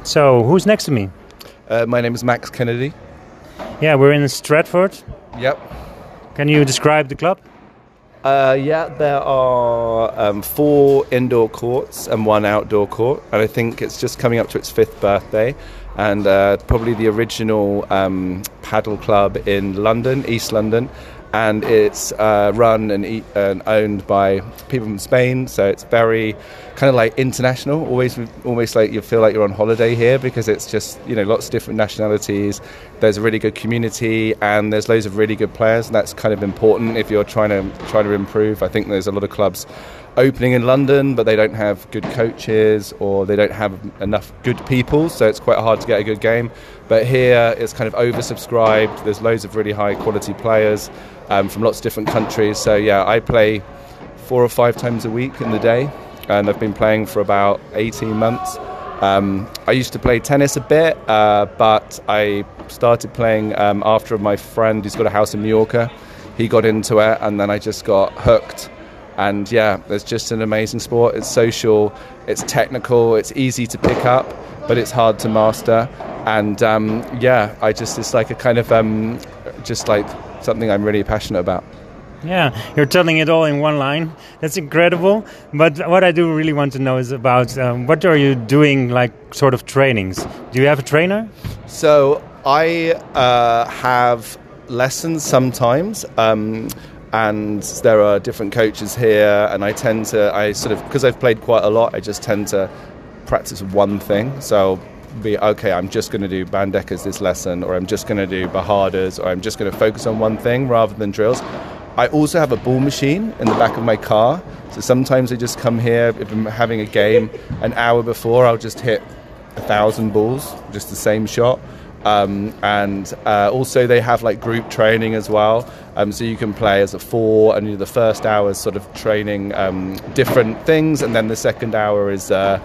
So, who's next to me? My name is Max Kennedy. Yeah, we're in Stratford. Yep. Can you describe the club? There are 4 indoor courts and 1 outdoor court, and I think it's just coming up to its 5th birthday. And probably the original paddle club in London, East London, and it's run and owned by people from Spain. So it's very kind of like international. Almost like you feel like you're on holiday here because it's just lots of different nationalities. There's a really good community and there's loads of really good players, and that's kind of important if you're trying to improve. I think there's a lot of clubs opening in London, but they don't have good coaches or they don't have enough good people, so it's quite hard to get a good game. But here it's kind of oversubscribed. There's loads of really high quality players from lots of different countries. So yeah, I play 4 or 5 times a week in the day, and I've been playing for about 18 months. I used to play tennis a bit, but I started playing after my friend who's got a house in Mallorca. He got into it, and then I just got hooked. And yeah, it's just an amazing sport. It's social, it's technical, it's easy to pick up, but it's hard to master. And it's like a kind of just like something I'm really passionate about. Yeah, you're telling it all in one line. That's incredible. But what I do really want to know is about what are you doing, like sort of trainings? Do you have a trainer? So I have lessons sometimes. And there are different coaches here, and because I've played quite a lot, I just tend to practice one thing. So I'm just going to do Bandekas this lesson, or I'm just going to do Bajadas, or I'm just going to focus on one thing rather than drills. I also have a ball machine in the back of my car, so sometimes I just come here, if I'm having a game, an hour before, I'll just hit 1,000 balls, just the same shot. Also they have like group training as well, so you can play as a 4, and the first hour is sort of training different things, and then the second hour is a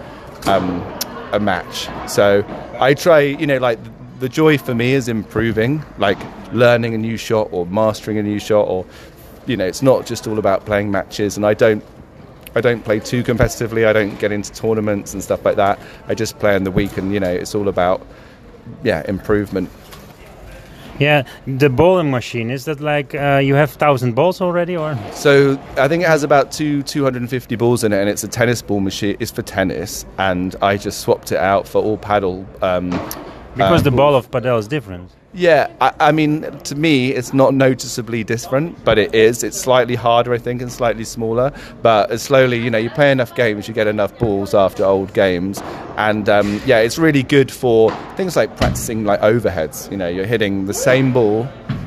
match. So I try, the joy for me is improving, like learning a new shot or mastering a new shot, or it's not just all about playing matches. And I don't play too competitively. I don't get into tournaments and stuff like that. I just play in the week, and it's all about improvement. Yeah, the bowling machine, is that like you have 1,000 balls already, or? So I think it has about 250 balls in it, and it's a tennis ball machine. It's for tennis, and I just swapped it out for all paddle. Because the ball of padel is different. Yeah, I mean, to me, it's not noticeably different, but it is. It's slightly harder, I think, and slightly smaller. But slowly, you play enough games, you get enough balls after old games. And, it's really good for things like practicing like overheads. You're hitting the same ball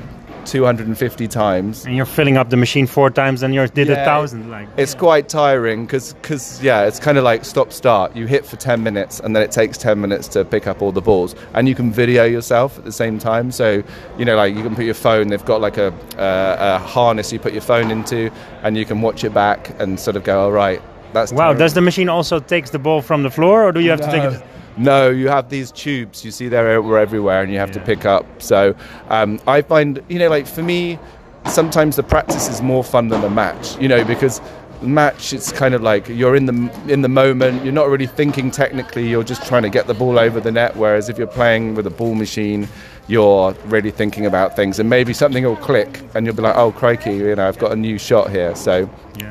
250 times. And you're filling up the machine 4 times and you did 1,000. It's quite tiring because it's kind of like stop-start. You hit for 10 minutes and then it takes 10 minutes to pick up all the balls. And you can video yourself at the same time. So, you can put your phone, they've got like a harness you put your phone into, and you can watch it back and sort of go, all right, that's tiring. Does the machine also take the ball from the floor, or do you have to take it? No, you have these tubes. You see they're everywhere, and you have to pick up. So I find, for me, sometimes the practice is more fun than the match. Because the match, it's kind of like you're in the moment. You're not really thinking technically. You're just trying to get the ball over the net. Whereas if you're playing with a ball machine, you're really thinking about things, and maybe something will click, and you'll be like, "Oh, crikey! I've got a new shot here." So.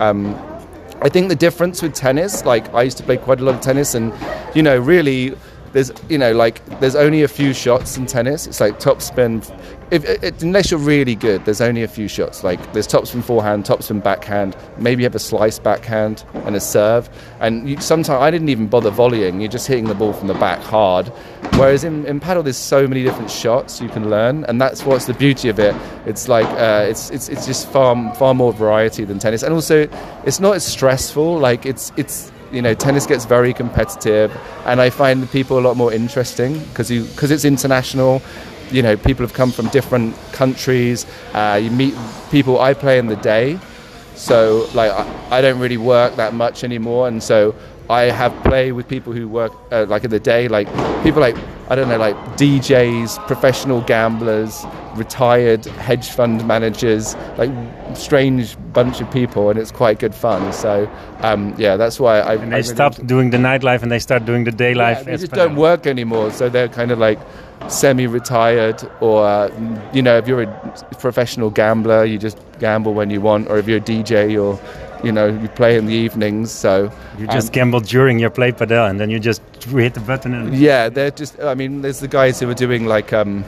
I think the difference with tennis, like I used to play quite a lot of tennis, and really there's there's only a few shots in tennis. It's like topspin. Unless you're really good, there's only a few shots. Like there's topspin forehand, topspin backhand. Maybe you have a slice backhand and a serve. And sometimes I didn't even bother volleying. You're just hitting the ball from the back hard. Whereas in paddle, there's so many different shots you can learn, and that's what's the beauty of it. It's like it's just far more variety than tennis, and also it's not as stressful. Like it's tennis gets very competitive, and I find the people a lot more interesting because it's international. People have come from different countries. You meet people. I play in the day, so like I don't really work that much anymore, and so I have play with people who work like in the day. Like people like I don't know, like DJs, professional gamblers, retired hedge fund managers, like strange bunch of people, and it's quite good fun. So yeah, that's why I. And they stopped doing the nightlife and they start doing the day life. Yeah, they just don't work anymore, so they're kind of like semi-retired, or you know, if you're a professional gambler, you just gamble when you want, or if you're a DJ, or you know, you play in the evenings. So you just gamble during your play padel, and then you just hit the button. And yeah, they're just. I mean, there's the guys who are doing like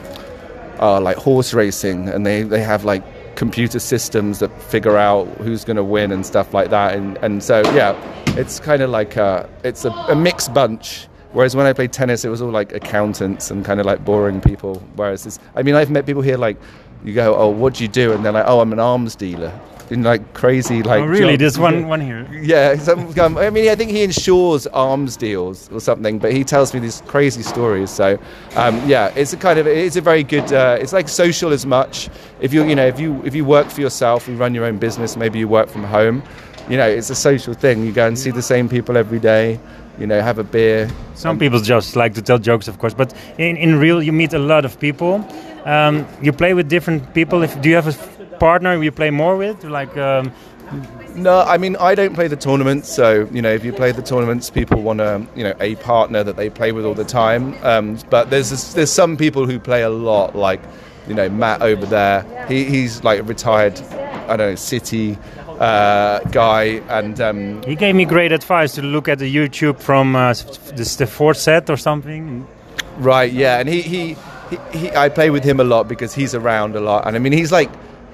horse racing, and they have like computer systems that figure out who's going to win and stuff like that. And so yeah, it's kind of like it's a mixed bunch. Whereas when I played tennis, it was all like accountants and kind of like boring people. Whereas I mean, I've met people here like, you go, oh, what do you do? And they're like, oh, I'm an arms dealer. In like crazy like. Oh really? There's one here. Yeah, I mean, I think he insures arms deals or something, but he tells me these crazy stories. So yeah, it's a very good. It's like social as much. If you work for yourself, you run your own business. Maybe you work from home. You know, it's a social thing. You go and see the same people every day. You know, have a beer. Some people just like to tell jokes, of course, but in real, you meet a lot of people. You play with different people. Do you have a partner you play more with? Like. No, I mean, I don't play the tournaments, so, you know, if you play the tournaments, people want a partner that they play with all the time. But there's some people who play a lot, like, you know, Matt over there. He's like a retired, I don't know, City guy, and he gave me great advice to look at the YouTube from the fourth set or something. Right, yeah, and he I play with him a lot because he's around a lot, and I mean he's like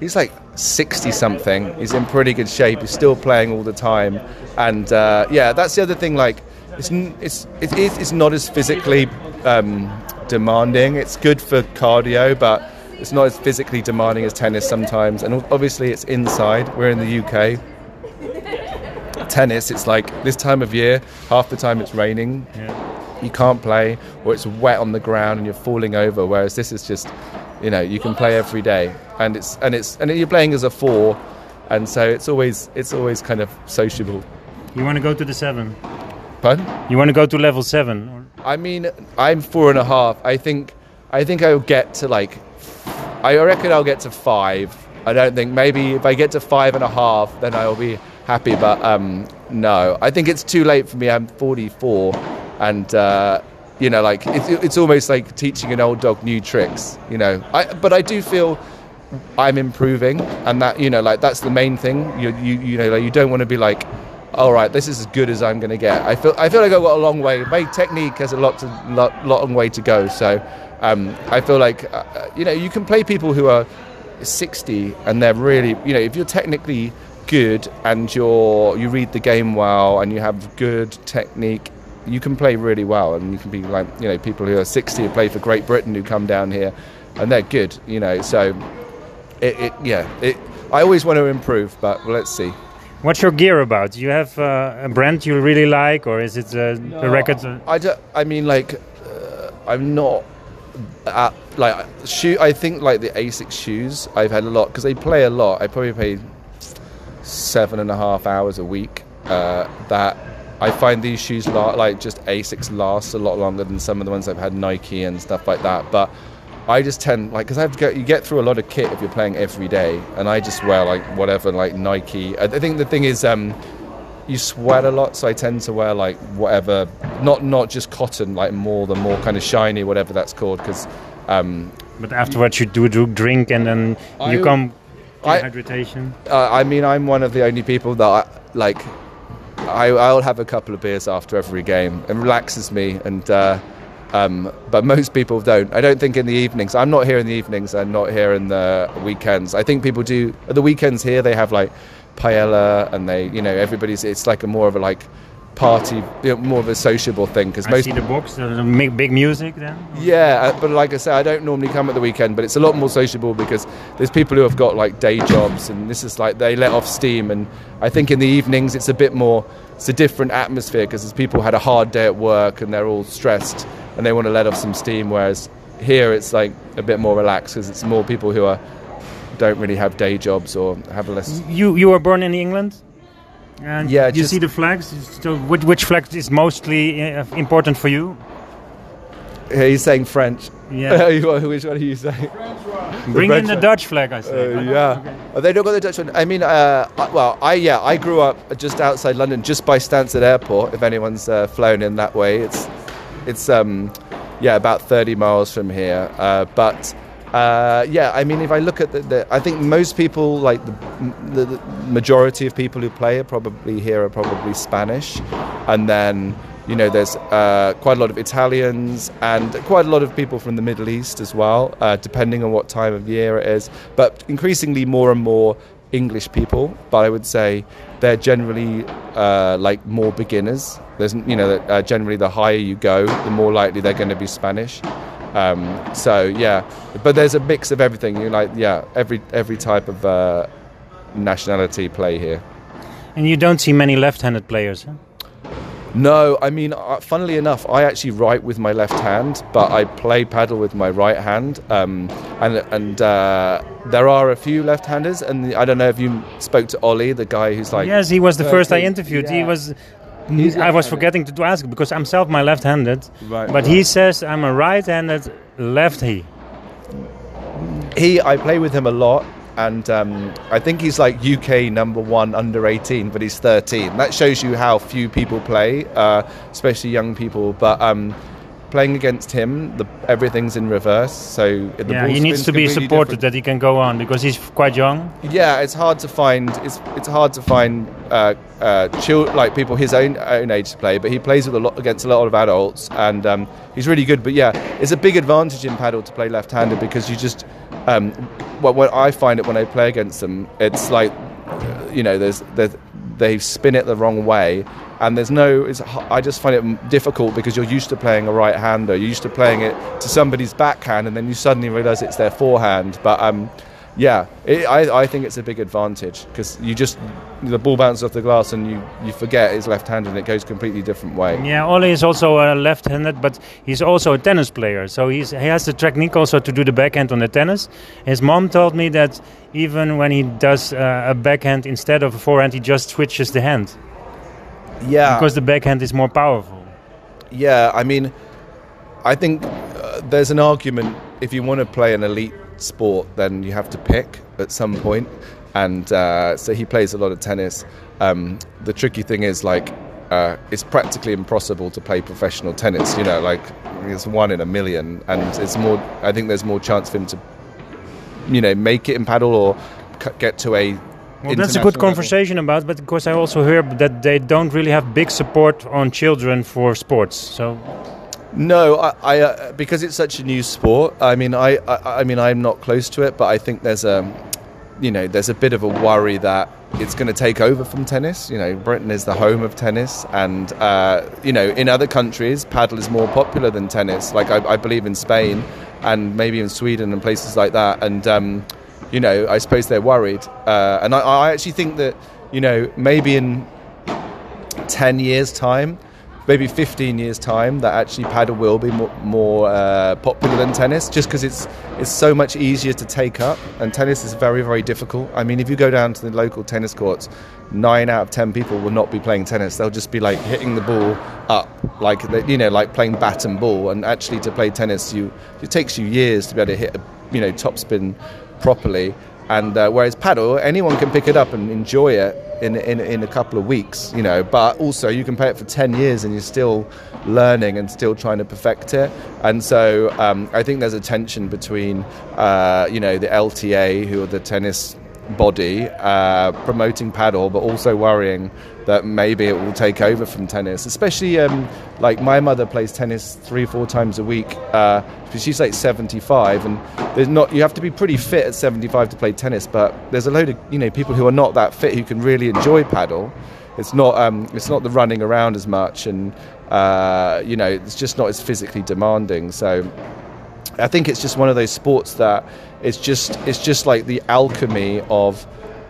60 something. He's in pretty good shape. He's still playing all the time, and yeah, that's the other thing. Like it's not as physically demanding. It's good for cardio, but it's not as physically demanding as tennis sometimes. And obviously, it's inside. We're in the UK. Tennis, it's like this time of year. Half the time it's raining. Yeah. You can't play, or it's wet on the ground and you're falling over. Whereas this is just, you know, you can play every day, and you're playing as a four, and so it's always kind of sociable. You want to go to the 7? Pardon? You want to go to level 7? Or? I mean, I'm 4.5. I think I'll get to like. I reckon I'll get to 5. I don't think, maybe if I get to 5.5, then I'll be happy. But no, I think it's too late for me. I'm 44, and you know, like it's almost like teaching an old dog new tricks. You know, but I do feel I'm improving, and that, you know, like that's the main thing. You know, like you don't want to be like, all right, this is as good as I'm going to get. I feel like I've got a long way. My technique has a long way to go. So I feel like you know, you can play people who are 60 and they're really, you know, if you're technically good and you read the game well and you have good technique, you can play really well, and you can be like, you know, people who are 60 who play for Great Britain who come down here and they're good, you know. So I always want to improve, but let's see. What's your gear about? Do you have a brand you really like, or is it a record? I mean, like, I'm not like I think like the ASICS shoes I've had a lot because they play a lot. I probably pay 7.5 hours a week. That I find these shoes like just ASICS last a lot longer than some of the ones I've had, Nike and stuff like that. But I just tend, like, because you get through a lot of kit if you're playing every day, and I just wear like whatever, like Nike. I think the thing is, you sweat a lot, so I tend to wear like whatever, not just cotton, like the more kind of shiny, whatever that's called. Because but afterwards you do drink, and then you come dehydration. I mean, I'm one of the only people that I'll have a couple of beers after every game. It relaxes me, and but most people don't. I don't think in the evenings. I'm not here in the evenings. I'm not here in the weekends. I think people do. At the weekends here, they have like paella, and they, you know, it's like more of a like party, you know, more of a sociable thing. Because most see the box, big music then. Yeah, but like I say, I don't normally come at the weekend, but it's a lot more sociable because there's people who have got like day jobs, and this is like they let off steam. And I think in the evenings it's a bit more. It's a different atmosphere because there's people who had a hard day at work and they're all stressed and they want to let off some steam. Whereas here it's like a bit more relaxed because it's more people who don't really have day jobs or have less. You were born in England, and yeah, you see the flags. So which flag is mostly important for you? He's saying French. Yeah. Which one are you saying? Bring in the Dutch flag, I say. Yeah. Okay. Oh, they don't got the Dutch one. I mean, I grew up just outside London, just by Stansted Airport. If anyone's flown in that way, it's about 30 miles from here. I mean, if I look at I think most people, like the majority of people who play are probably Spanish, and then there's quite a lot of Italians and quite a lot of people from the Middle East as well, depending on what time of year it is. But increasingly more and more English people. But I would say they're generally more beginners. There's generally the higher you go, the more likely they're going to be Spanish. But there's a mix of everything. Every type of nationality play here. And you don't see many left-handed players, huh? No, I mean, funnily enough, I actually write with my left hand, but I play paddle with my right hand. And there are a few left-handers, and I don't know if you spoke to Ollie, the guy who's like... Yes, he was the first I interviewed. Yeah. I was forgetting to ask because I'm left-handed, right, but he says I'm a right-handed lefty. I play with him a lot. And I think he's like UK #1 under 18, but he's 13. That shows you how few people play, especially young people. But playing against him, everything's in reverse. So he needs to be supported that he can go on because he's quite young. Yeah, it's hard to find. It's hard to find like people his own age to play. But he plays against a lot of adults, and he's really good. But yeah, it's a big advantage in paddle to play left-handed because you just. When I find it when I play against them, it's like, they spin it the wrong way, and I just find it difficult because you're used to playing a right-hander, you're used to playing it to somebody's backhand, and then you suddenly realise it's their forehand. But I think it's a big advantage because the ball bounces off the glass and you forget it's left-handed and it goes a completely different way. Yeah, Ole is also left-handed, but he's also a tennis player, so he has the technique also to do the backhand on the tennis. His mom told me that even when he does a backhand instead of a forehand, he just switches the hand. Yeah, because the backhand is more powerful. Yeah, I mean, I think there's an argument if you want to play an elite sport, then you have to pick at some point, and so he plays a lot of tennis. The tricky thing is it's practically impossible to play professional tennis. It's 1 in a million, and I think there's more chance for him to make it in paddle or get to a that's a good conversation about, but of course I also heard that they don't really have big support on children for sports. So no, I because it's such a new sport. I mean, I'm not close to it, but I think there's a bit of a worry that it's going to take over from tennis. Britain is the home of tennis, and in other countries, paddle is more popular than tennis. Like I believe in Spain, and maybe in Sweden and places like that. And I suppose they're worried, and I actually think that maybe in 10 years' time. Maybe 15 years' time, that actually paddle will be more popular than tennis, just because it's so much easier to take up, and tennis is very, very difficult. I mean, if you go down to the local tennis courts, 9 out of 10 people will not be playing tennis. They'll just be like hitting the ball up, like playing bat and ball. And actually, to play tennis, it takes you years to be able to hit a topspin properly. And whereas paddle, anyone can pick it up and enjoy it in a couple of weeks, but also you can play it for 10 years and you're still learning and still trying to perfect it. And so I think there's a tension between, the LTA, who are the tennis body, promoting paddle, but also worrying that maybe it will take over from tennis, especially like my mother plays tennis 3-4 times a week, because she's like 75, and you have to be pretty fit at 75 to play tennis, but there's a load of people who are not that fit who can really enjoy paddle. It's not the running around as much, and it's just not as physically demanding. So I think it's just one of those sports that it's just like the alchemy of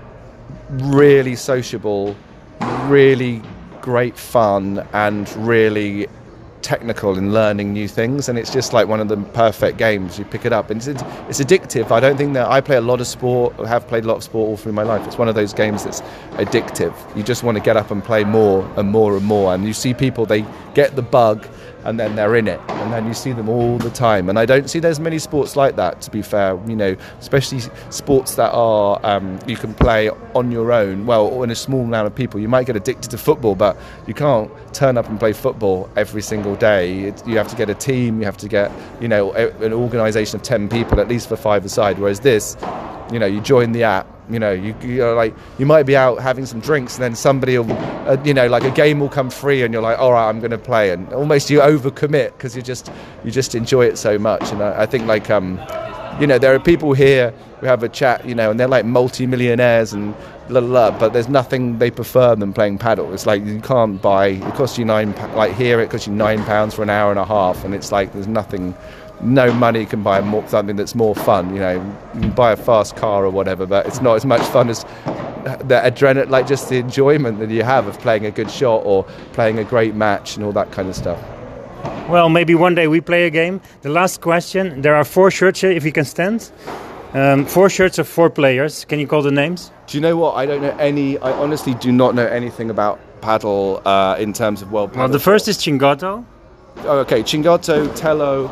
really sociable, really great fun, and really technical in learning new things. And it's just like one of the perfect games. You pick it up, and it's addictive. I don't think that I play a lot of sport, or have played a lot of sport all through my life. It's one of those games that's addictive. You just want to get up and play more and more and more. And you see people, they get the bug, and then they're in it, and then you see them all the time. And I don't see there's many sports like that, to be fair, you know, especially sports that are you can play on your own, well, in a small amount of people. You might get addicted to football, but you can't turn up and play football every single day. You have to get a team, you have to get, you know, an organisation of 10 people, at least for 5-a-side, whereas this, you know, you join the app, you know, you're like, you might be out having some drinks and then somebody will, you know, like a game will come free and you're like, all right, I'm going to play, and almost you overcommit because you just enjoy it so much. And I think like, you know, there are people here who have a chat, you know, and they're like multi-millionaires and but there's nothing they prefer than playing paddle. It's like you can't buy, it costs you like here it costs you £9 for an hour and a half, and it's like there's nothing. No money can buy something that's more fun. You know, you can buy a fast car or whatever, but it's not as much fun as the adrenaline, like just the enjoyment that you have of playing a good shot or playing a great match and all that kind of stuff. Well, maybe one day we play a game. The last question, there are 4 shirts here, if you can stand. 4 shirts of 4 players. Can you call the names? Do you know what? I don't know any. I honestly do not know anything about paddle in terms of world paddle. Well, the first is Chingato. Oh, okay, Chingato, Tello,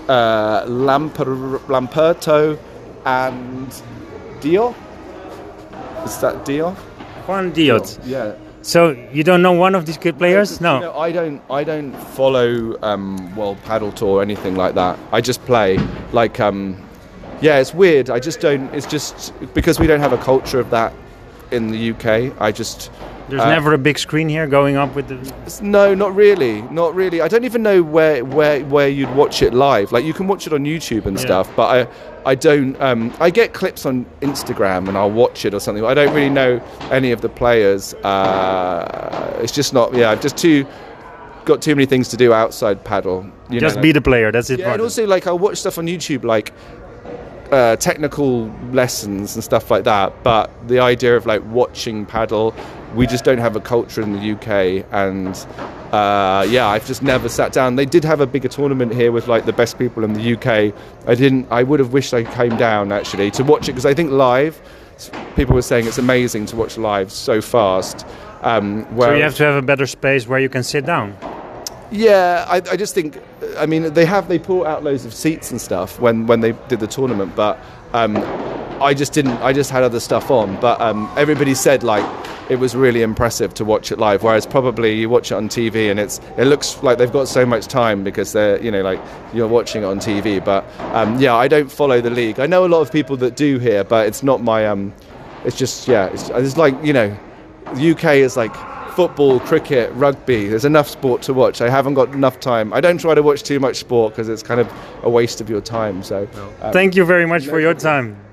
Lamperto, and Dio. Is that Dio? Juan Diot. Yeah. So you don't know one of these good players? No. You know, I don't follow World Paddle Tour or anything like that. I just play like yeah, it's weird. I just don't. It's just because we don't have a culture of that in the UK. There's never a big screen here going up with the... No, not really. Not really. I don't even know where you'd watch it live. Like, you can watch it on YouTube and stuff, but I don't... I get clips on Instagram and I'll watch it or something, but I don't really know any of the players. It's just not... Yeah, I've just got too many things to do outside paddle. Just be the player, that's it. Yeah, and also, like, I'll watch stuff on YouTube, like... technical lessons and stuff like that, but the idea of like watching paddle, we just don't have a culture in the UK, and yeah, I've just never sat down. They did have a bigger tournament here with like the best people in the UK. I would have wished I came down actually to watch it, because I think live, people were saying it's amazing to watch live so fast. So you have to have a better space where you can sit down. Yeah, I just think, I mean, they pull out loads of seats and stuff when they did the tournament, but I just had other stuff on, but everybody said like it was really impressive to watch it live, whereas probably you watch it on TV and it looks like they've got so much time because they're, you know, like you're watching it on TV, but yeah, I don't follow the league. I know a lot of people that do here, but it's not my it's just, yeah, it's like, you know, the UK is like football, cricket, rugby. There's enough sport to watch. I haven't got enough time. I don't try to watch too much sport because it's kind of a waste of your time. So thank you very much for your time.